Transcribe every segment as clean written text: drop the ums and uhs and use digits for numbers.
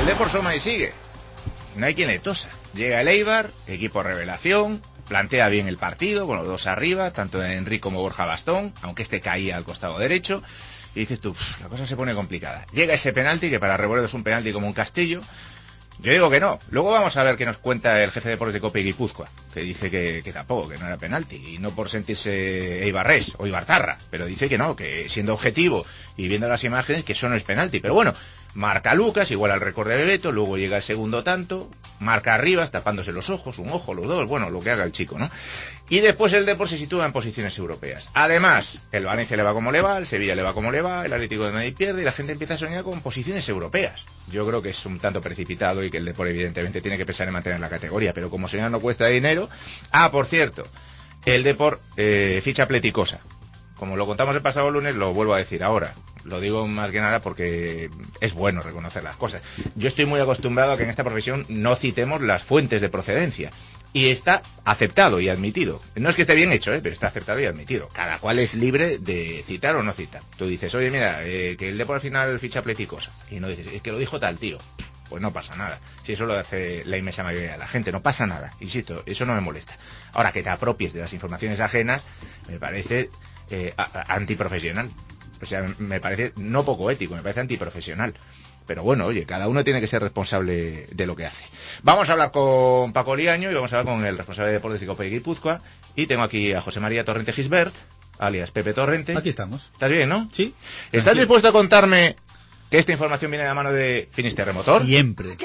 el Depor Soma y sigue. No hay quien le tosa. Llega el Eibar, equipo revelación, plantea bien el partido, con los dos arriba, tanto Enrique como Borja Bastón, aunque este caía al costado derecho, y dices tú, la cosa se pone complicada. Llega ese penalti, que para Rebolledo es un penalti como un castillo. Yo digo que no. Luego vamos a ver qué nos cuenta el jefe de deportes de Copa y Guipúzcoa, que dice que tampoco, que no era penalti, y no por sentirse eibarrés o ibartarra, pero dice que no, que siendo objetivo y viendo las imágenes, que eso no es penalti. Pero bueno, marca Lucas, igual al récord de Bebeto, luego llega el segundo tanto, marca Arribas, tapándose los ojos, un ojo, los dos, bueno, lo que haga el chico, ¿no? Y después el Depor se sitúa en posiciones europeas. Además, el Valencia le va como le va, el Sevilla le va como le va, el Atlético de Madrid pierde y la gente empieza a soñar con posiciones europeas. Yo creo que es un tanto precipitado y que el Depor evidentemente tiene que pensar en mantener la categoría, pero como soñar no cuesta dinero. Ah, por cierto, el Depor ficha Pleticosa. Como lo contamos el pasado lunes, lo vuelvo a decir ahora. Lo digo más que nada porque es bueno reconocer las cosas. Yo estoy muy acostumbrado a que en esta profesión no citemos las fuentes de procedencia. Y está aceptado y admitido. No es que esté bien hecho, pero está aceptado y admitido. Cada cual es libre de citar o no citar. Tú dices, oye, mira, que el Depor al final ficha Pleticosa. Y no dices, es que lo dijo tal tío. Pues no pasa nada. Si eso lo hace la inmensa mayoría de la gente, no pasa nada. Insisto, eso no me molesta. Ahora, que te apropies de las informaciones ajenas, me parece antiprofesional. O sea, me parece no poco ético, me parece antiprofesional. Pero bueno, oye, cada uno tiene que ser responsable de lo que hace. Vamos a hablar con Paco Liaño y vamos a hablar con el responsable de deportes de Copa y Guipúzcoa. Y tengo aquí a José María Torrente Gisbert, alias Pepe Torrente. Aquí estamos. ¿Estás bien, no? Sí. ¿Estás dispuesto a contarme que esta información viene de la mano de Finisterre Motor? Siempre.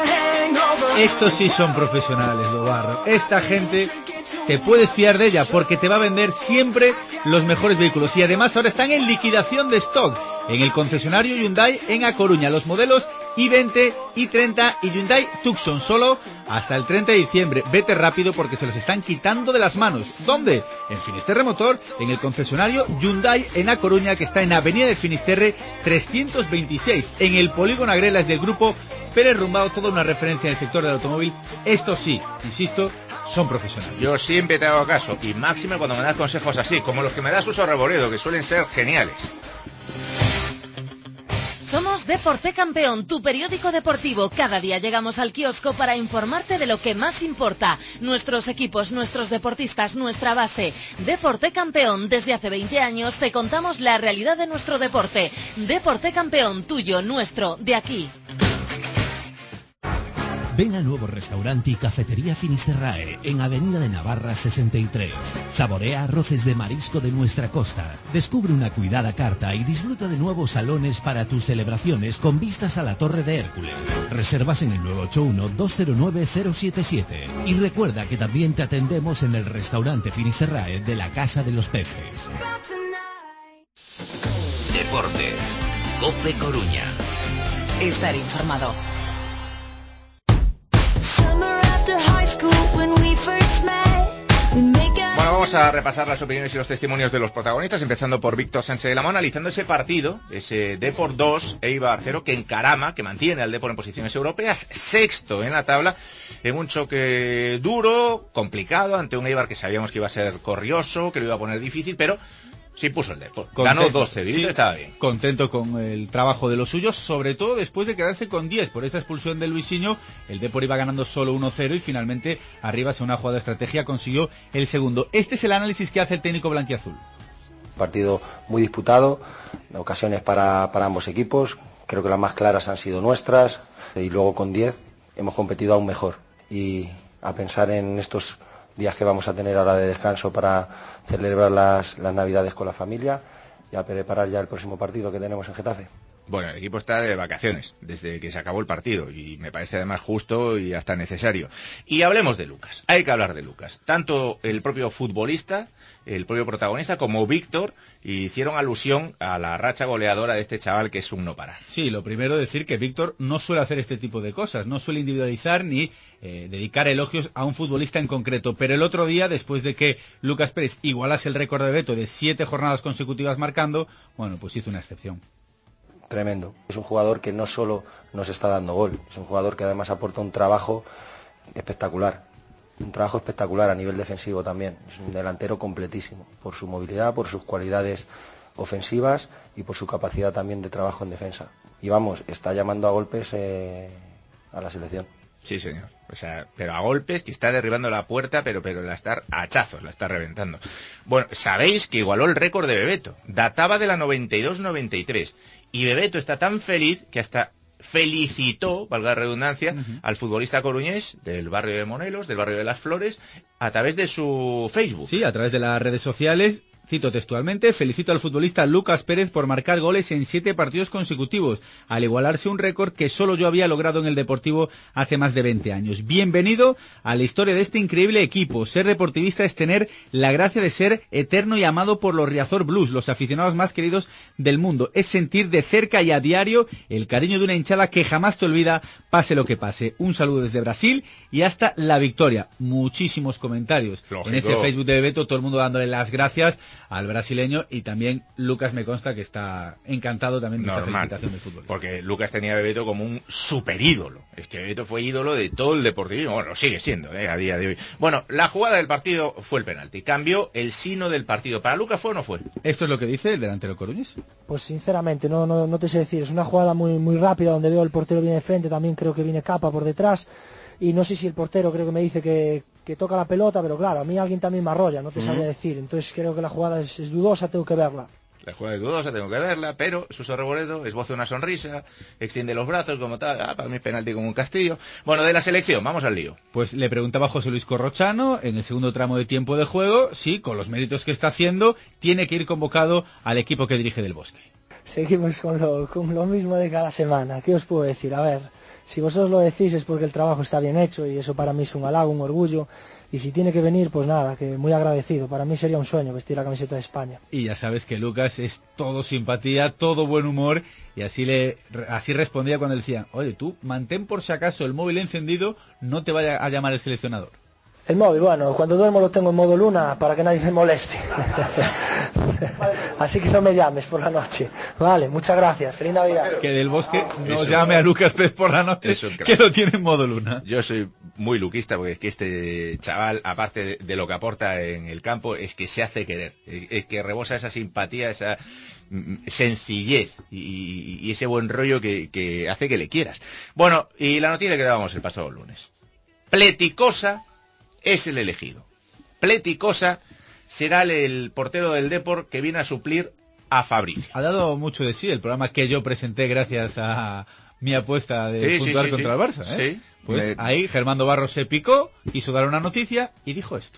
Estos sí son profesionales, Lobarro. Esta gente te puedes fiar de ella porque te va a vender siempre los mejores vehículos. Y además ahora están en liquidación de stock en el concesionario Hyundai en A Coruña. Los modelos i20, i30 y Hyundai Tucson solo hasta el 30 de diciembre. Vete rápido porque se los están quitando de las manos. ¿Dónde? En Finisterre Motor, en el concesionario Hyundai en A Coruña, que está en Avenida de Finisterre 326, en el polígono Agrelas del grupo Pérez Rumbao, toda una referencia en el sector del automóvil. Esto sí, insisto, son profesionales. Yo siempre te hago caso, y máximo cuando me das consejos así, como los que me da Suso Rebolledo, que suelen ser geniales. Somos Deporte Campeón, tu periódico deportivo. Cada día llegamos al kiosco para informarte de lo que más importa. Nuestros equipos, nuestros deportistas, nuestra base. Deporte Campeón, desde hace 20 años te contamos la realidad de nuestro deporte. Deporte Campeón, tuyo, nuestro, de aquí. Ven al nuevo restaurante y cafetería Finisterrae en Avenida de Navarra 63. Saborea arroces de marisco de nuestra costa. Descubre una cuidada carta y disfruta de nuevos salones para tus celebraciones con vistas a la Torre de Hércules. Reservas en el 981-209-077. Y recuerda que también te atendemos en el restaurante Finisterrae de la Casa de los Peces. Deportes. COPE Coruña. Estar informado. Bueno, vamos a repasar las opiniones y los testimonios de los protagonistas, empezando por Víctor Sánchez de la Mona, analizando ese partido, ese Depor 2, Eibar 0, que encarama, que mantiene al Depor en posiciones europeas, sexto en la tabla, en un choque duro, complicado, ante un Eibar que sabíamos que iba a ser corrioso, que lo iba a poner difícil, pero sí puso el Depor. Ganó 12, sí, estaba bien. Contento con el trabajo de los suyos, sobre todo después de quedarse con 10 por esa expulsión de Luisinho. El Depor iba ganando solo 1-0 y finalmente Arribas, en una jugada de estrategia, consiguió el segundo. Este es el análisis que hace el técnico blanquiazul. Partido muy disputado, ocasiones para ambos equipos. Creo que las más claras han sido nuestras y luego con 10 hemos competido aún mejor. Y a pensar en estos días que vamos a tener ahora de descanso para celebrar las Navidades con la familia y a preparar ya el próximo partido que tenemos en Getafe. Bueno, el equipo está de vacaciones desde que se acabó el partido y me parece además justo y hasta necesario. Y hablemos de Lucas, hay que hablar de Lucas. Tanto el propio futbolista, el propio protagonista, como Víctor hicieron alusión a la racha goleadora de este chaval, que es un no parar. Sí, lo primero decir que Víctor no suele hacer este tipo de cosas, no suele individualizar ni dedicar elogios a un futbolista en concreto, pero el otro día, después de que Lucas Pérez igualase el récord de Beto de 7 jornadas consecutivas marcando, bueno, pues hizo una excepción. Tremendo. Es un jugador que no solo nos está dando gol, es un jugador que además aporta un trabajo espectacular a nivel defensivo también. Es un delantero completísimo, por su movilidad, por sus cualidades ofensivas y por su capacidad también de trabajo en defensa. Y vamos, está llamando a golpes a la selección. Sí, señor. O sea, pero a golpes, que está derribando la puerta, pero la está a hachazos, la está reventando. Bueno, sabéis que igualó el récord de Bebeto. Databa de la 92-93. Y Bebeto está tan feliz que hasta felicitó, valga la redundancia, al futbolista coruñés del barrio de Monelos, del barrio de Las Flores, a través de su Facebook. Sí, a través de las redes sociales. Cito textualmente: felicito al futbolista Lucas Pérez por marcar goles en 7 partidos consecutivos, al igualarse un récord que solo yo había logrado en el Deportivo hace más de 20 años. Bienvenido a la historia de este increíble equipo. Ser deportivista es tener la gracia de ser eterno y amado por los Riazor Blues, los aficionados más queridos del mundo. Es sentir de cerca y a diario el cariño de una hinchada que jamás te olvida, pase lo que pase. Un saludo desde Brasil y hasta la victoria. Muchísimos comentarios. Lógico. En ese Facebook de Bebeto, todo el mundo dándole las gracias al brasileño, y también Lucas me consta que está encantado también de esa felicitación del fútbol. Porque Lucas tenía a Bebeto como un super ídolo. Es que Bebeto fue ídolo de todo el deportivismo. Bueno, lo sigue siendo a día de hoy. Bueno, la jugada del partido fue el penalti. Cambió el sino del partido. ¿Para Lucas fue o no fue? ¿Esto es lo que dice el delantero coruñés? Pues sinceramente no te sé decir. Es una jugada muy rápida donde veo el portero viene de frente, también creo que viene Capa por detrás. Y no sé si el portero creo que me dice que toca la pelota, pero claro, a mí alguien también me arrolla, no te sabría decir. Entonces creo que la jugada es dudosa, tengo que verla. La jugada es dudosa, tengo que verla, pero Suso Reboredo esboza una sonrisa, extiende los brazos como tal, para mí penalti como un castillo. Bueno, de la selección, vamos al lío. Pues le preguntaba a José Luis Corrochano, en el segundo tramo de tiempo de juego, si con los méritos que está haciendo, tiene que ir convocado al equipo que dirige Del Bosque. Seguimos con lo mismo de cada semana, ¿qué os puedo decir? A ver, si vosotros lo decís es porque el trabajo está bien hecho y eso para mí es un halago, un orgullo. Y si tiene que venir, pues nada, que muy agradecido. Para mí sería un sueño vestir la camiseta de España. Y ya sabes que Lucas es todo simpatía, todo buen humor, y así respondía cuando le decían: oye, tú mantén por si acaso el móvil encendido, no te vaya a llamar el seleccionador. El móvil, bueno, cuando duermo lo tengo en modo luna para que nadie me moleste. Así que no me llames por la noche. Vale, muchas gracias. Feliz Navidad. Que Del Bosque no llame a Lucas Pérez por la noche, que lo tiene en modo luna. Yo soy muy luquista porque es que este chaval, aparte de lo que aporta en el campo, es que se hace querer. Es que rebosa esa simpatía, esa sencillez y ese buen rollo que hace que le quieras. Bueno, y la noticia que dábamos el pasado lunes. Pleticosa es el elegido. Pleticosa será el portero del Depor que viene a suplir a Fabricio. Ha dado mucho de sí el programa que yo presenté gracias a mi apuesta de puntuar contra el Barça. Sí. Pues ahí Germando Barros se picó, quiso dar una noticia y dijo esto.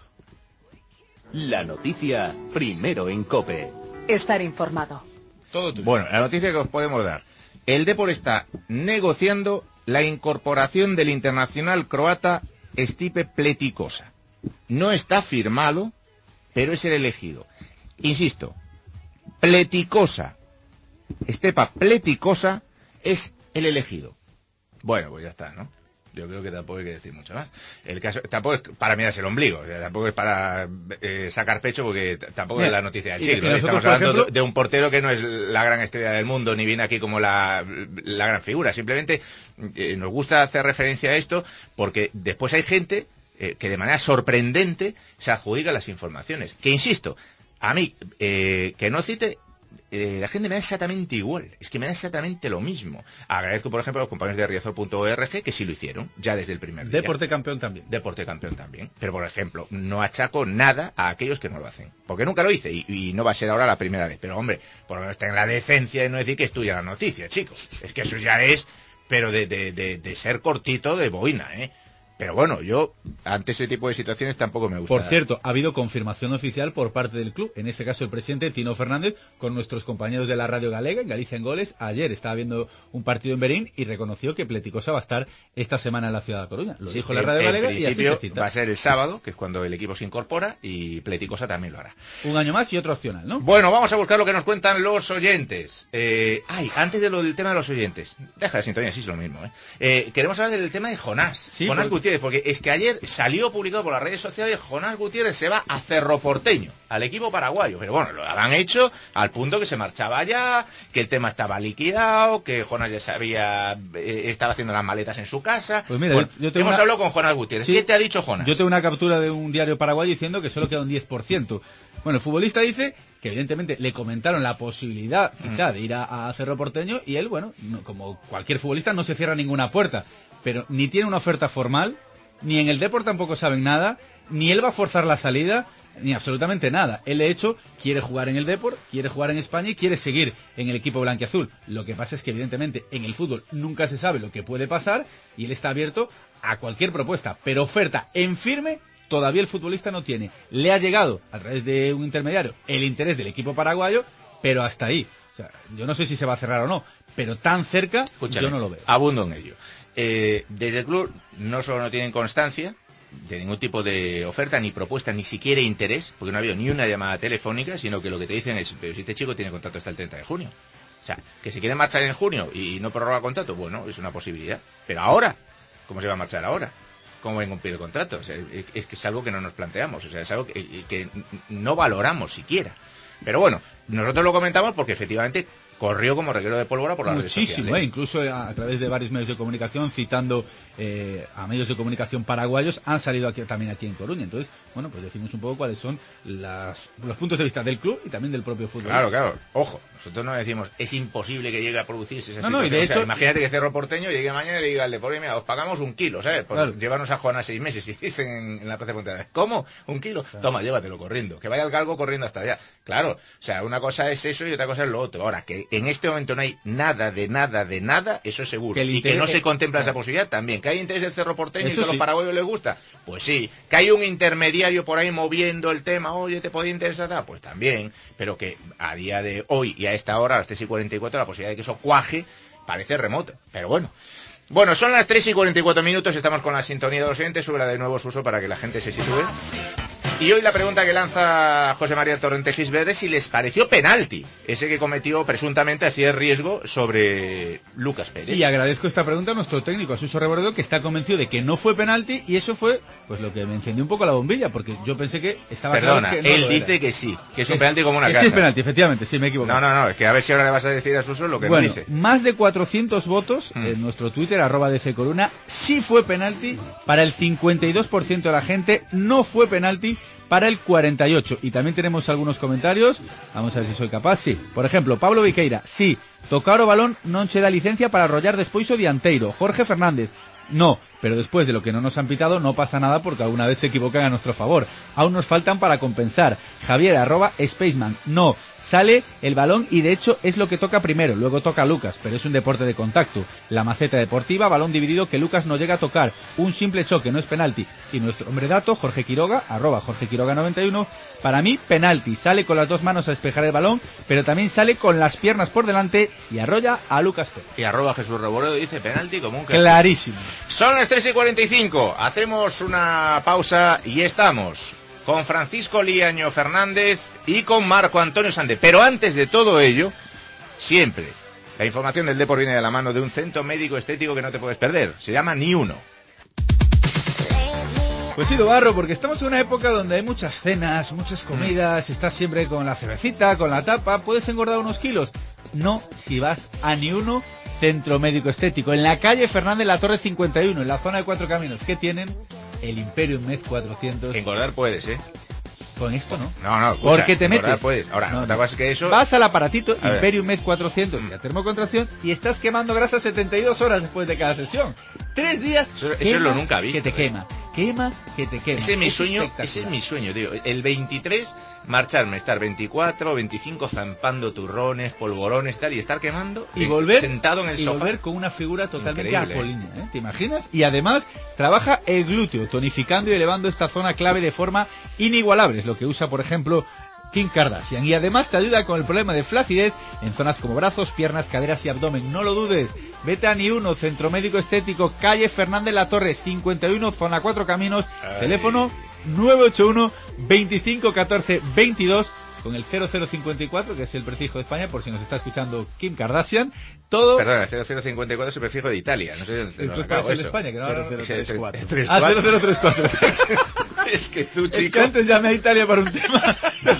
La noticia primero en COPE. Estar informado. Todo tuyo. Bueno, la noticia que os podemos dar. El Depor está negociando la incorporación del internacional croata Stipe Pleticosa. No está firmado, pero es el elegido. Insisto, Pleticosa, Stepa Pleticosa es el elegido. Bueno, pues ya está, ¿no? Yo creo que tampoco hay que decir mucho más. El caso tampoco es para mirarse el ombligo, tampoco es para sacar pecho, porque tampoco es la noticia del siglo. Estamos hablando de un portero que no es la gran estrella del mundo, ni viene aquí como la gran figura. Simplemente nos gusta hacer referencia a esto, porque después hay gente que de manera sorprendente se adjudica las informaciones. Que insisto, a mí, que no cite, la gente me da exactamente igual, es que me da exactamente lo mismo. Agradezco, por ejemplo, a los compañeros de Riazor.org que sí lo hicieron, ya desde el primer día. Deporte Campeón también. Deporte Campeón también. Pero, por ejemplo, no achaco nada a aquellos que no lo hacen. Porque nunca lo hice y no va a ser ahora la primera vez. Pero, hombre, por lo menos ten la decencia de no decir que es tuya la noticia, chicos. Es que eso ya es, pero de ser cortito de boina, ¿eh? Pero bueno, yo ante ese tipo de situaciones tampoco me gusta. Por cierto, ha habido confirmación oficial por parte del club, en este caso el presidente Tino Fernández, con nuestros compañeros de la radio galega, en Galicia en Goles. Ayer estaba viendo un partido en Berín y reconoció que Pleticosa va a estar esta semana en la ciudad de Coruña. Lo dijo la radio galega y así se cita. Va a ser el sábado, que es cuando el equipo se incorpora, y Pleticosa también lo hará. Un año más y otro opcional, ¿no? Bueno, vamos a buscar lo que nos cuentan los oyentes. Antes del tema de los oyentes, deja de sintonía, sí es lo mismo, queremos hablar del tema de Jonás. Sí, Jonás Gutiérrez, porque es que ayer salió publicado por las redes sociales: Jonás Gutiérrez se va a Cerro Porteño, al equipo paraguayo. Pero bueno, lo han hecho al punto que se marchaba ya, que el tema estaba liquidado, que Jonás ya estaba haciendo las maletas en su casa. Pues mira, bueno, yo hemos hablado con Jonás Gutiérrez. Sí, ¿qué te ha dicho Jonás? Yo tengo una captura de un diario paraguayo diciendo que solo queda un 10%. Bueno, el futbolista dice que evidentemente le comentaron la posibilidad quizá de ir a Cerro Porteño y él, bueno, como cualquier futbolista, no se cierra ninguna puerta. pero ni tiene una oferta formal, ni en el Depor tampoco saben nada, ni él va a forzar la salida, ni absolutamente nada. Él, de hecho, quiere jugar en el Depor, quiere jugar en España y quiere seguir en el equipo blanquiazul. Lo que pasa es que, evidentemente, en el fútbol nunca se sabe lo que puede pasar y él está abierto a cualquier propuesta, pero oferta en firme todavía el futbolista no tiene. Le ha llegado, a través de un intermediario, el interés del equipo paraguayo, pero hasta ahí. O sea, yo no sé si se va a cerrar o no, pero tan cerca, escúchame, yo no lo veo. Abundo en ello. Desde el club no solo no tienen constancia de ningún tipo de oferta, ni propuesta, ni siquiera interés, porque no ha habido ni una llamada telefónica, sino que lo que te dicen es, pero si este chico tiene contrato hasta el 30 de junio. O sea, que si quiere marchar en junio y no prorroga contrato, bueno, es una posibilidad. Pero ahora, ¿cómo se va a marchar ahora? ¿Cómo va a cumplir el contrato? O sea, es que es algo que no nos planteamos, o sea, es algo que no valoramos siquiera. Pero bueno, nosotros lo comentamos porque efectivamente corrió como reguero de pólvora por las redes sociales. Muchísimo, incluso a través de varios medios de comunicación, citando a medios de comunicación paraguayos, han salido también aquí en Coruña. Entonces, bueno, pues decimos un poco cuáles son los puntos de vista del club y también del propio fútbol. Claro, ojo, nosotros no decimos es imposible que llegue a producirse esa situación. Y de hecho, imagínate que Cerro Porteño llegue mañana y le diga al Depor, mira, os pagamos 1 kilo, ¿sabes? Pues claro. Llévanos a Juana 6 meses y dicen en la Plaza de Pontevedra, ¿cómo? 1 kilo. Claro. Toma, llévatelo corriendo, que vaya el galgo corriendo hasta allá. Claro, o sea, una cosa es eso y otra cosa es lo otro. Ahora, que en este momento no hay nada, eso es seguro. Y que no se contempla esa posibilidad también. Que hay interés del Cerro Porteño y que a los paraguayos les gusta, pues sí. Que hay un intermediario por ahí moviendo el tema, oye, ¿te podía interesar? Pues también. Pero que a día de hoy y a esta hora, a las 3:44, la posibilidad de que eso cuaje parece remota. Pero bueno. Bueno, son las 3:44 minutos, estamos con la sintonía de los oyentes, súbela de nuevo, Suso, para que la gente se sitúe. Y hoy la pregunta que lanza José María Torrente Gisbert es si les pareció penalti ese que cometió presuntamente, así de riesgo, sobre Lucas Pérez. Y agradezco esta pregunta a nuestro técnico, a Suso Reboredo, que está convencido de que no fue penalti, y eso fue pues lo que me encendió un poco la bombilla, porque yo pensé que estaba Perdona, claro que él dice que sí, que es un penalti como una casa. Sí es penalti, efectivamente, sí, me he equivocado. No, es que a ver si ahora le vas a decir a Suso lo que no dice. Más de 400 votos en nuestro Twitter, @DCCoruna, sí fue penalti para el 52% de la gente, no fue penalti para el 48%. Y también tenemos algunos comentarios, vamos a ver si soy capaz. Sí, por ejemplo, Pablo Viqueira, sí, tocar o balón non che dá licencia para arrollar despois o dianteiro. Jorge Fernández, no, pero después de lo que no nos han pitado no pasa nada porque alguna vez se equivocan a nuestro favor. Aún nos faltan para compensar. Javier, @Spaceman, no, sale el balón y de hecho es lo que toca primero, luego toca Lucas, pero es un deporte de contacto. La maceta deportiva, balón dividido que Lucas no llega a tocar, un simple choque, no es penalti. Y nuestro hombre dato, Jorge Quiroga, @JorgeQuiroga91, para mí penalti, sale con las dos manos a despejar el balón, pero también sale con las piernas por delante y arrolla a Lucas Pérez. Y @Jesús Reboredo dice penalti como un clarísimo. Son las 3:45, hacemos una pausa y estamos con Francisco Liaño Fernández y con Marco Antonio Sande. Pero antes de todo ello, siempre, la información del Depor viene de la mano de un centro médico estético que no te puedes perder. Se llama Ni Uno. Pues sí, Dobarro, porque estamos en una época donde hay muchas cenas, muchas comidas, estás siempre con la cervecita, con la tapa, puedes engordar unos kilos. No si vas a Ni Uno, centro médico estético, en la calle Fernández La Torre 51, en la zona de Cuatro Caminos. ¿Qué tienen? El Imperium Med 400. Engordar puedes, ¿eh? Con esto no. No, escucha, porque te metes. Puedes. Ahora, no, otra cosa es que eso... Vas al aparatito Imperium Med 400 y a termocontracción y estás quemando grasa 72 horas después de cada sesión. 3 días. Eso es lo nunca visto. Que te quema, que te quema. Ese es mi sueño, tío. El 23, marcharme, estar 24, 25 zampando turrones, polvorones, tal, y estar quemando y volver sentado en el sofá. Y volver con una figura totalmente increíble, apolínea, ¿eh? ¿Te imaginas? Y además trabaja el glúteo, tonificando y elevando esta zona clave de forma inigualable. Es lo que usa, por ejemplo, Kim Kardashian. Y además te ayuda con el problema de flacidez en zonas como brazos, piernas, caderas y abdomen. No lo dudes. Vete a Ni Uno, Centro Médico Estético, calle Fernández La Torre 51, zona Cuatro Caminos. Teléfono 981 25 14 22 con el 0054, que es el prefijo de España, por si nos está escuchando Kim Kardashian. Todo... Perdona, el 0054 es el prefijo de Italia. No sé dónde lo acabo eso. De España, que no 0034. 0034. Es que tú, chico... Es que antes llamé a Italia para un tema.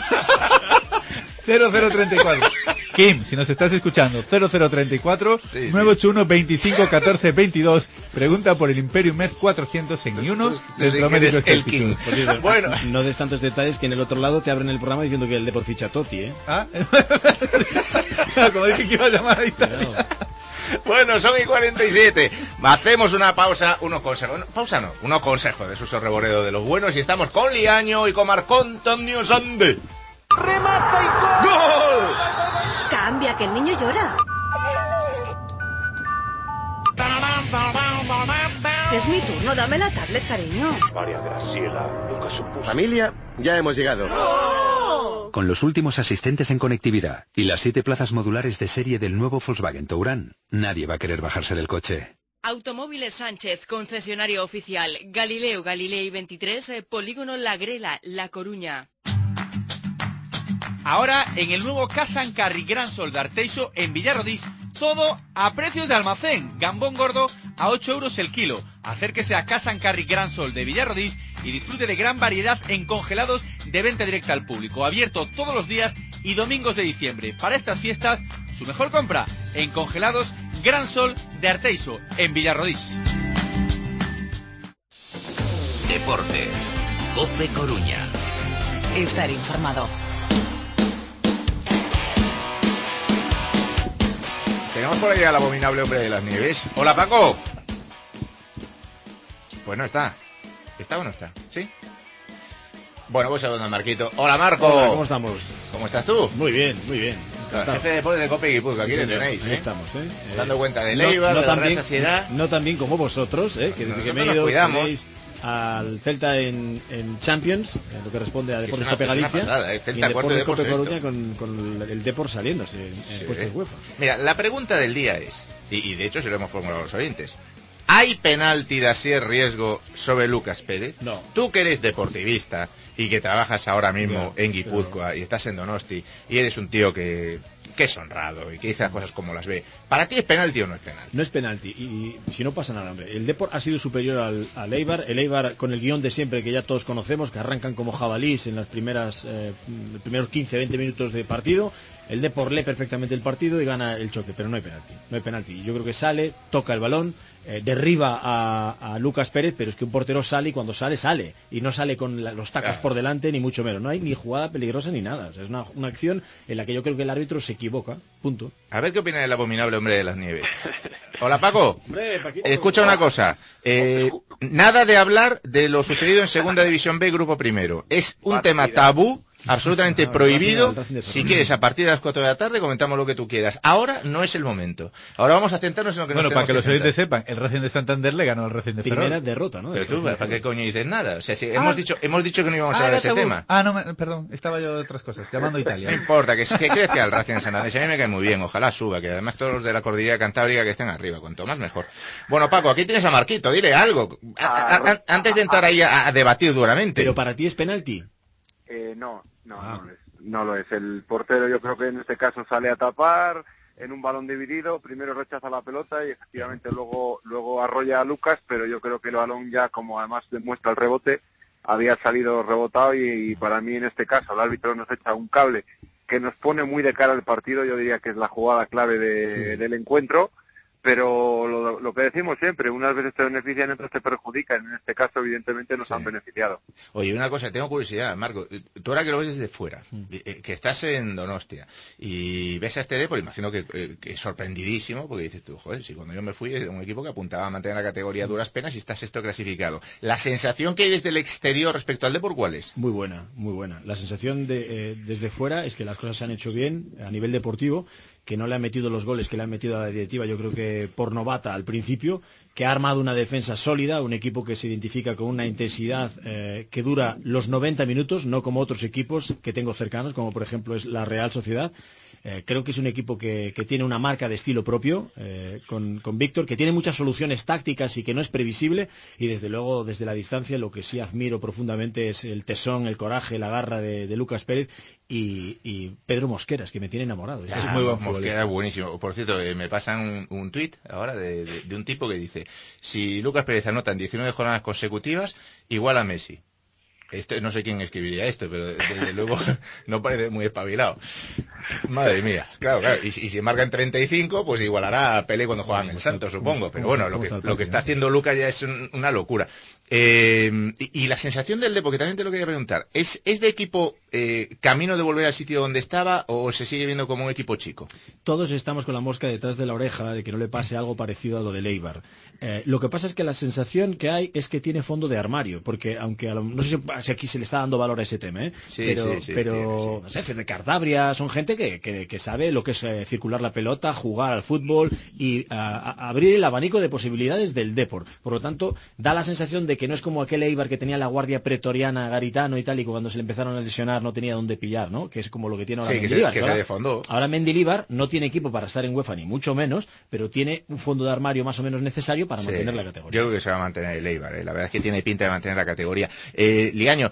0034. Kim, si nos estás escuchando, 0034 981 25 14 22. Pregunta por el Imperium Med 400 en Ni Uno, Centro Médico Estético. Bueno, no des tantos detalles que en el otro lado te abren el programa diciendo que el Depor ficha a Totti, ¿eh? Como dije que iba a llamar a Italia. Bueno, son y 47. Hacemos una pausa, unos consejos. Unos consejos de Suso Reboredo de los buenos. Y estamos con Liaño y con Marcón Antonio Sande. ¡Remata y ¡Gol! Cambia, que el niño llora. Es mi turno, dame la tablet, cariño. María Graciela, nunca supuso. Familia, ya hemos llegado. ¡No! Con los últimos asistentes en conectividad y las 7 plazas modulares de serie del nuevo Volkswagen Touran, nadie va a querer bajarse del coche. Automóviles Sánchez, concesionario oficial. Galileo Galilei 23, Polígono La Grela, La Coruña. Ahora en el nuevo Casan Carri Gran Sol de Arteixo en Villarrodís, todo a precios de almacén. Gambón gordo a 8 euros el kilo. Acérquese a Casan Carri Gran Sol de Villarrodís y disfrute de gran variedad en congelados de venta directa al público. Abierto todos los días y domingos de diciembre. Para estas fiestas, su mejor compra en congelados Gran Sol de Arteixo en Villarrodís. Deportes. COPE Coruña. Estar informado. Tenemos por ahí al abominable hombre de las nieves. Hola, Paco. Pues no está. ¿Está o no está? ¿Sí? Bueno, pues saludando a Marquito. Hola, Marco. Hola, ¿cómo estamos? ¿Cómo estás tú? Muy bien, muy bien. Claro, jefe de deportes de COPE Guipúzcoa, aquí le tenéis, Ahí estamos, dando cuenta de Leibar, de la Real Sociedad. No tan bien como vosotros, que desde que me he ido tenéis al Celta en Champions, en lo que responde a Deportes Cope Galicia, Celta y en cuarto de Deportes Cope Coruña con el Depor saliéndose en puestos UEFA. Mira, la pregunta del día es, y de hecho se lo hemos formulado a los oyentes, ¿hay penalti de Asier Riesgo sobre Lucas Pérez? No. Tú que eres deportivista y que trabajas ahora mismo en Guipúzcoa y estás en Donosti y eres un tío que es honrado y que dice las cosas como las ve, ¿para ti es penalti o no es penalti? No es penalti, y si no pasa nada, hombre. El Depor ha sido superior al Eibar, el Eibar con el guión de siempre que ya todos conocemos, que arrancan como jabalís en los primeros 15-20 minutos de partido. El Depor lee perfectamente el partido y gana el choque, pero no hay penalti. No hay penalti. Yo creo que sale, toca el balón, derriba a Lucas Pérez, pero es que un portero sale y cuando sale, sale. Y no sale con los tacos por delante, ni mucho menos. No hay ni jugada peligrosa ni nada. O sea, es una acción en la que yo creo que el árbitro se equivoca. Punto. A ver qué opina el abominable hombre de las nieves. Hola, Paco. Hombre, Paquito. Escucha una cosa. Nada de hablar de lo sucedido en Segunda División B, Grupo Primero. Es un tema tabú, absolutamente prohibido. Si quieres, a partir de las 4 de la tarde comentamos lo que tú quieras. Ahora no es el momento. Ahora vamos a centrarnos en lo que nos para que los oyentes oyentes sepan, el Racing de Santander le ganó al Racing de Ferrol. Primera derrota, ¿no? Pero tú, ¿para qué coño dices nada? O sea, si hemos dicho que no íbamos a hablar de ese tema. No, perdón, estaba yo de otras cosas, llamando a Italia. No importa, que crezca el Racing de Santander. Si a mí me cae muy bien, ojalá suba, que además todos los de la cordillera cantábrica que estén arriba, cuanto más mejor. Bueno, Paco, aquí tienes a Marquito, dile algo. Antes de entrar ahí a debatir duramente. ¿Pero para ti es penalti? No lo es. El portero yo creo que en este caso sale a tapar en un balón dividido, primero rechaza la pelota y efectivamente luego arrolla a Lucas, pero yo creo que el balón ya, como además demuestra el rebote, había salido rebotado y para mí en este caso el árbitro nos echa un cable que nos pone muy de cara al partido. Yo diría que es la jugada clave del encuentro, pero lo que decimos siempre, unas veces te benefician, otras te perjudican. En este caso, evidentemente, nos han beneficiado. Oye, una cosa, tengo curiosidad, Marco. Tú ahora que lo ves desde fuera, que estás en Donostia y ves a este Depor, imagino que sorprendidísimo, porque dices tú, joder, si cuando yo me fui era un equipo que apuntaba a mantener la categoría a duras penas y está sexto clasificado. ¿La sensación que hay desde el exterior respecto al Depor cuál es? Muy buena, muy buena. La sensación desde fuera es que las cosas se han hecho bien a nivel deportivo, que no le han metido los goles que le han metido a la directiva, yo creo que por novata al principio, que ha armado una defensa sólida, un equipo que se identifica con una intensidad que dura los 90 minutos, no como otros equipos que tengo cercanos, como por ejemplo es la Real Sociedad. Creo que es un equipo que tiene una marca de estilo propio, con Víctor, que tiene muchas soluciones tácticas y que no es previsible, y desde luego, desde la distancia, lo que sí admiro profundamente es el tesón, el coraje, la garra de Lucas Pérez y Pedro Mosqueras, que me tiene enamorado. Es muy buen Mosquera, es buenísimo. Por cierto, me pasan un tuit ahora de un tipo que dice, si Lucas Pérez anota en 19 jornadas consecutivas, igual a Messi. Esto, no sé quién escribiría esto, pero desde luego no parece muy espabilado. Madre mía, claro. Y si marcan 35, pues igualará a Pelé cuando juegan en Santos, supongo. Pero bueno, lo que está haciendo Lucas ya es una locura. Y la sensación del Depor, que también te lo quería preguntar, ¿es de equipo camino de volver al sitio donde estaba o se sigue viendo como un equipo chico? Todos estamos con la mosca detrás de la oreja de que no le pase algo parecido a lo de Eibar. Lo que pasa es que la sensación que hay es que tiene fondo de armario, porque aunque no sé si aquí se le está dando valor a ese tema, pero no sé, de Cardabria son gente que sabe lo que es circular la pelota, jugar al fútbol y abrir el abanico de posibilidades del Depor. Por lo tanto, da la sensación de que no es como aquel Eibar que tenía la guardia pretoriana, Garitano y tal, y cuando se le empezaron a lesionar no tenía dónde pillar, ¿no? Que es como lo que tiene ahora Mendilibar. Que se defondó. Ahora Mendilibar no tiene equipo para estar en UEFA, ni mucho menos, pero tiene un fondo de armario más o menos necesario para mantener la categoría. Yo creo que se va a mantener el Eibar, la verdad es que tiene pinta de mantener la categoría. Liaño,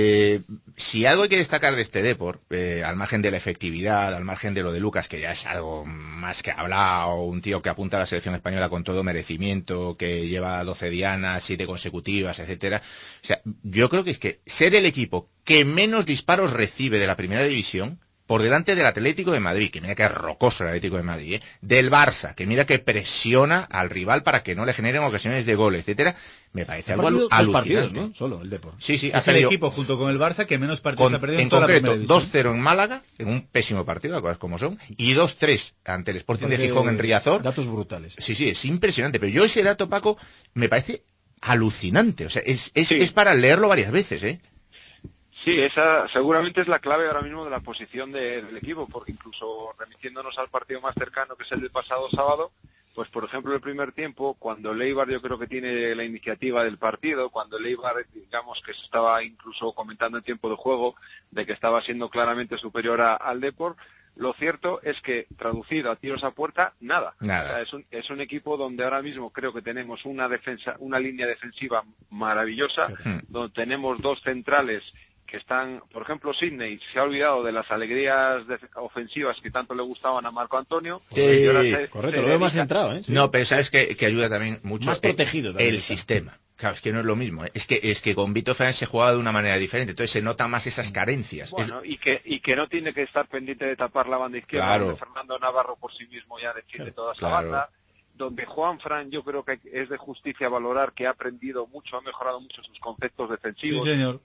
si algo hay que destacar de este Depor, al margen de la efectividad, al margen de lo de Lucas, que ya es algo más que hablado, un tío que apunta a la selección española con todo merecimiento, que lleva 12 dianas, 7 consecutivas, etcétera. O sea, yo creo que es que ser el equipo que menos disparos recibe de la primera división, por delante del Atlético de Madrid, que mira que es rocoso el Atlético de Madrid, del Barça, que mira que presiona al rival para que no le generen ocasiones de gol, etcétera, me parece algo alucinante. Partidos, ¿no? Solo el Depor. Sí, es el equipo junto con el Barça que menos partidos ha perdido en toda concreto, la primera división. 2-0 en Málaga, en un pésimo partido, las cosas como son, y 2-3 ante el Sporting de Gijón en Riazor. Datos brutales. Sí, es impresionante, pero yo ese dato, Paco, me parece alucinante, o sea, es para leerlo varias veces, ¿eh? Sí, esa seguramente es la clave ahora mismo de la posición del equipo, porque incluso remitiéndonos al partido más cercano, que es el del pasado sábado, pues por ejemplo el primer tiempo, cuando el Eibar yo creo que tiene la iniciativa del partido, cuando el Eibar, digamos que se estaba incluso comentando en tiempo de juego, de que estaba siendo claramente superior al Depor, lo cierto es que, traducido a tiros a puerta, nada. O sea, es un equipo donde ahora mismo creo que tenemos una línea defensiva maravillosa, donde tenemos dos centrales que están, por ejemplo, Sidney se ha olvidado de las alegrías ofensivas que tanto le gustaban a Marco Antonio. Sí, correcto, lo veo más centrado, ¿eh? Sí. No, pero sabes que ayuda también mucho más protegido también el sistema. Claro, es que no es lo mismo. Es que con Vito Fernández se jugaba de una manera diferente, entonces se notan más esas carencias. Bueno, y que no tiene que estar pendiente de tapar la banda izquierda, claro, donde Fernando Navarro por sí mismo ya defiende toda esa banda. Donde Juanfran yo creo que es de justicia valorar que ha aprendido mucho, ha mejorado mucho sus conceptos defensivos, sí, señor,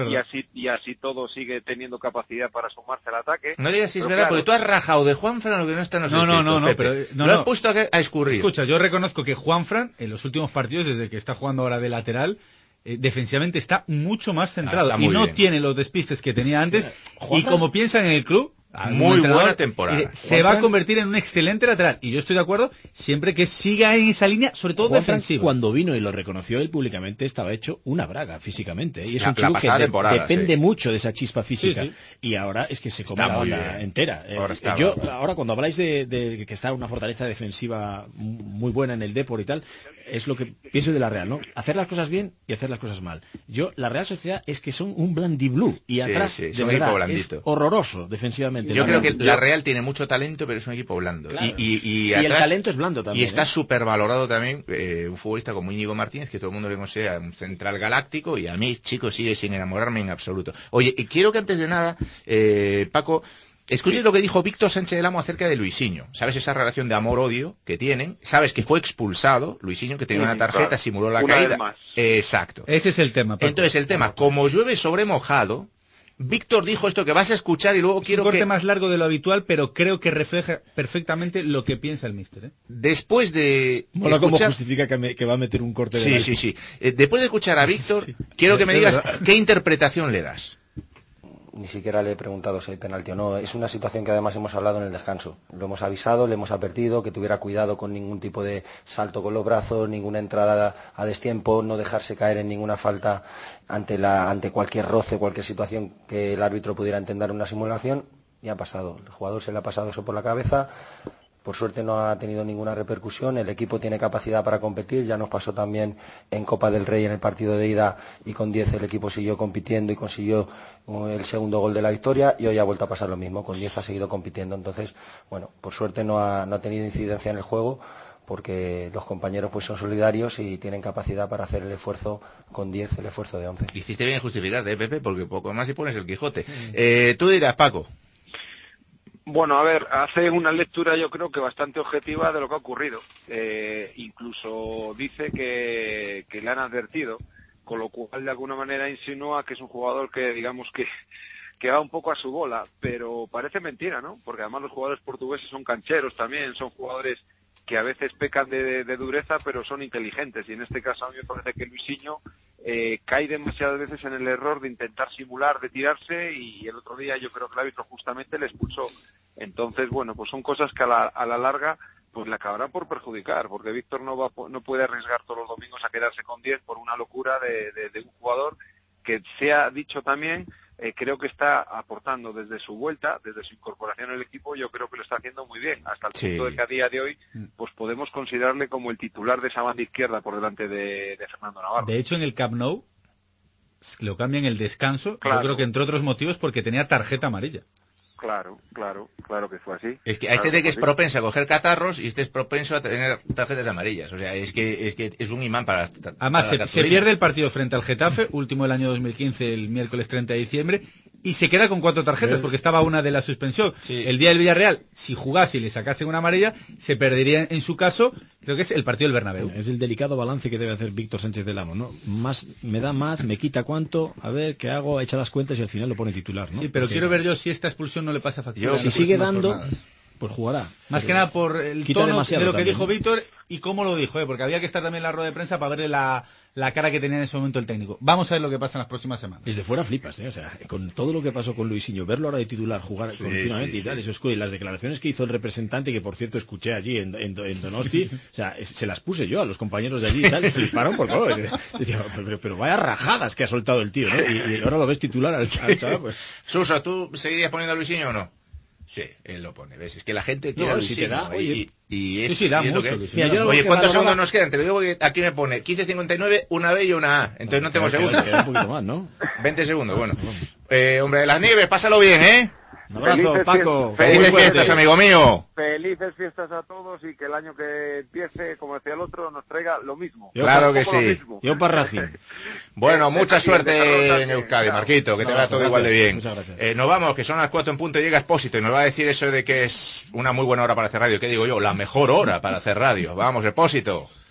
y así todo sigue teniendo capacidad para sumarse al ataque. No digas si es verdad, porque tú has rajado de Juanfran lo que no está en los escritos, lo has puesto a escurrir. Escucha, yo reconozco que Juanfran en los últimos partidos, desde que está jugando ahora de lateral, defensivamente está mucho más centrado y no tiene los despistes que tenía antes, y como piensan en el club, muy buena temporada. Se va a convertir en un excelente lateral. Y yo estoy de acuerdo siempre que siga en esa línea, sobre todo defensiva. Cuando vino y lo reconoció él públicamente, estaba hecho una braga físicamente. Y es un chico que depende mucho de esa chispa física. Sí. Y ahora es que se come la banda entera. Ahora cuando habláis de que está una fortaleza defensiva muy buena en el Depor y tal, es lo que pienso de la Real, ¿no? Hacer las cosas bien y hacer las cosas mal. La Real Sociedad es que son un blandiblue. Y atrás, de verdad, es horroroso defensivamente. Yo creo que la Real tiene mucho talento, pero es un equipo blando. Claro. Y atrás, el talento es blando también. Y está súper valorado también un futbolista como Íñigo Martínez, que todo el mundo le considera un central galáctico, y a mí, chicos, sigue sin enamorarme en absoluto. Oye, y quiero que antes de nada, Paco, escuches lo que dijo Víctor Sánchez del Amo acerca de Luisinho. ¿Sabes esa relación de amor-odio que tienen? ¿Sabes que fue expulsado Luisinho, que tenía una tarjeta, simuló la caída? Exacto. Ese es el tema, Paco. Entonces el tema, como llueve sobre mojado, Víctor dijo esto que vas a escuchar y luego quiero que... Es un corte más largo de lo habitual, pero creo que refleja perfectamente lo que piensa el míster, ¿eh? Después de... Mola cómo justifica que va a meter un corte de... Sí. Después de escuchar a Víctor, quiero que me digas qué interpretación le das. Ni siquiera le he preguntado si hay penalti o no. Es una situación que además hemos hablado en el descanso. Lo hemos avisado, le hemos advertido que tuviera cuidado con ningún tipo de salto con los brazos, ninguna entrada a destiempo, no dejarse caer en ninguna falta ante cualquier roce, cualquier situación que el árbitro pudiera entender una simulación, y ha pasado. El jugador se le ha pasado eso por la cabeza. Por suerte no ha tenido ninguna repercusión, el equipo tiene capacidad para competir, ya nos pasó también en Copa del Rey en el partido de ida, y con 10 el equipo siguió compitiendo y consiguió el segundo gol de la victoria, y hoy ha vuelto a pasar lo mismo, con 10 ha seguido compitiendo. Entonces, bueno, por suerte no ha tenido incidencia en el juego, porque los compañeros pues son solidarios y tienen capacidad para hacer el esfuerzo con 10, el esfuerzo de 11. Hiciste bien en justificarte, Pepe, porque poco más y pones el Quijote. Tú dirás, Paco. Bueno, a ver, hace una lectura yo creo que bastante objetiva de lo que ha ocurrido. Incluso dice que le han advertido, con lo cual de alguna manera insinúa que es un jugador que digamos que va un poco a su bola, pero parece mentira, ¿no? Porque además los jugadores portugueses son cancheros también, son jugadores que a veces pecan de dureza, pero son inteligentes, y en este caso a mí me parece que Luisinho cae demasiadas veces en el error de intentar simular, de tirarse, y el otro día yo creo que el árbitro justamente le expulsó. Entonces, bueno, pues son cosas que a la larga pues le acabarán por perjudicar, porque Víctor no puede arriesgar todos los domingos a quedarse con 10 por una locura de un jugador que, se ha dicho también, creo que está aportando desde su vuelta, desde su incorporación al equipo, yo creo que lo está haciendo muy bien, hasta el punto de que a día de hoy pues podemos considerarle como el titular de esa banda izquierda por delante de Fernando Navarro. De hecho, en el Camp Nou lo cambian el descanso, claro. Yo creo que entre otros motivos porque tenía tarjeta amarilla. Claro que fue así. Es que hay gente que es propensa a coger catarros y este es propenso a tener tarjetas amarillas. O sea, es que es un imán para... Además, se pierde el partido frente al Getafe, último del año 2015, el miércoles 30 de diciembre, y se queda con 4 tarjetas, porque estaba una de la suspensión. Sí. El día del Villarreal, si jugase y le sacase una amarilla, se perdería en su caso, creo que es el partido del Bernabéu. Es el delicado balance que debe hacer Víctor Sánchez del Amo, ¿no? Me quita cuánto, a ver qué hago, echa las cuentas y al final lo pone titular, ¿no? Sí, pero quiero ver yo si esta expulsión no le pasa factura. Si sigue dando, pues jugará. Más que nada por el tono de lo que dijo Víctor y cómo lo dijo, porque había que estar también en la rueda de prensa para verle la cara que tenía en ese momento el técnico. Vamos a ver lo que pasa en las próximas semanas. Desde fuera flipas, o sea, con todo lo que pasó con Luisinho, verlo ahora de titular, jugar continuamente y tal, eso es cool. Y las declaraciones que hizo el representante, que por cierto escuché allí en Donosti, o sea, se las puse yo a los compañeros de allí y tal, y fliparon por todo. Decía, pero vaya rajadas que ha soltado el tío, ¿no? Y ahora lo ves titular al chaval, pues. Suso, ¿tú seguirías poniendo a Luisinho o no? Sí, él lo pone, ¿ves? Es que la gente quiere si te da, oye, sí, da mucho. Oye, ¿cuántos segundos nos quedan? Te lo digo porque aquí me pone 15:59, una B y una A. Entonces no tengo segundos. Queda un poquito más, ¿no? 20 segundos, bueno. Hombre de las Nieves, pásalo bien, ¿eh? Un abrazo, Paco. Felices fiestas, amigo mío. Felices fiestas a todos y que el año que empiece, como decía el otro, nos traiga lo mismo. Claro que sí. Yo para Racing. Bueno, mucha suerte en Euskadi, Marquito, que te va todo igual de bien. Muchas gracias. Nos vamos, que son las 4 en punto y llega Expósito y nos va a decir eso de que es una muy buena hora para hacer radio. ¿Qué digo yo? La mejor hora para hacer radio. Vamos, Expósito.